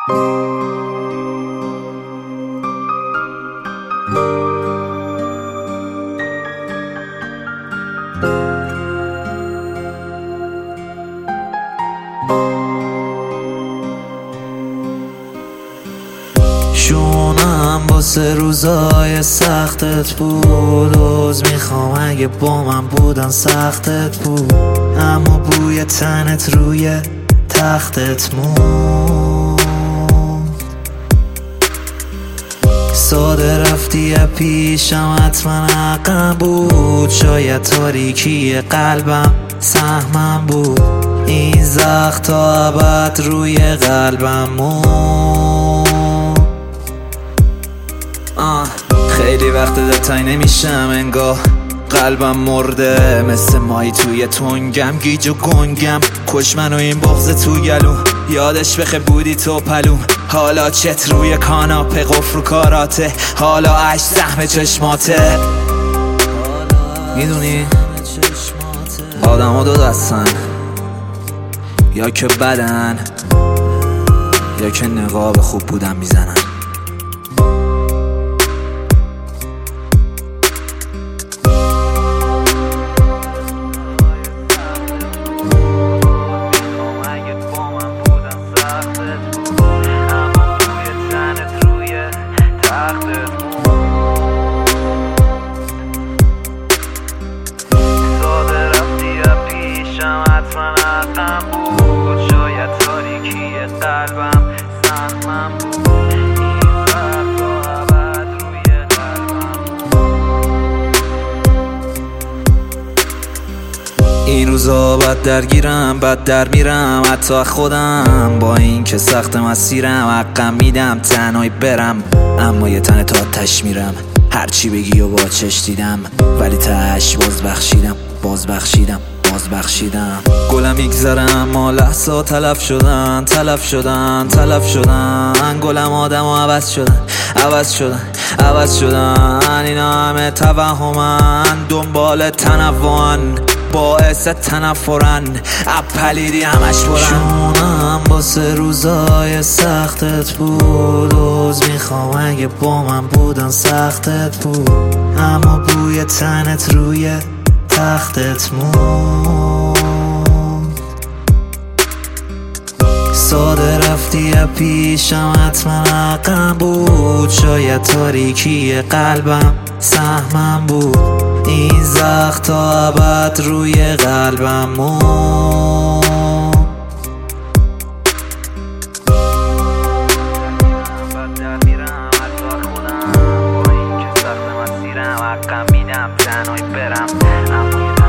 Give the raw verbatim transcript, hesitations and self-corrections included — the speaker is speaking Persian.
شونم واسه روزای سختت بود، عذر میخوام اگه با من بودن سختت بود، اما بوی تنت روی تختت موند. ساده رفتی پیشم حتما حقم بود، شاید تاریکی قلبم سهمم بود، این زخم تا ابد روی قلبم موند. آه خیلی وقت دلتنگ نمیشم انگار، قلبم مرده مثل مایی توی تنگم، گیج و گنگم کش منو این بغض تو گلوم، یادش بخه بودی تو پلوم، حالا چت روی کاناپه قفل رو کاراته، حالا عشق سهم چشماته. میدونی آدم ها دو دستن، یا که بدن یا که نقاب خوب بودن میزنن. قلبم سهمم بود، این زخم تا ابد روی قلبم. این روزا بد درگیرم بد در میرم حتی خودم، با این که سخت مسیرم حقم میدم تنهایی برم، اما یه تن تا آتش میرم، هرچی بگی و با چش دیدم، ولی تهش باز بخشیدم باز بخشیدم باز بخشیدم. گلم میگذرم اما لحظه تلف شدن تلف شدن تلف شدن، گلم آدم ها عوض شدن عوض شدن عوض شدن، اینا همه توهمن دنبال تنوعن باعث تنفرن، اپلیدی همش برن. شونم واسه روزای سختت بود، عذر میخوام اگه با من بودن سختت بود، اما بوی تنت روی تختت موند. ساده رفتی پیشم حتما حقم بود، شاید تاریکی قلبم سهمم بود، این زخم تا ابد روی قلبم موند. با این که سخت مسیرم حقم میدم تنهایی برم، اما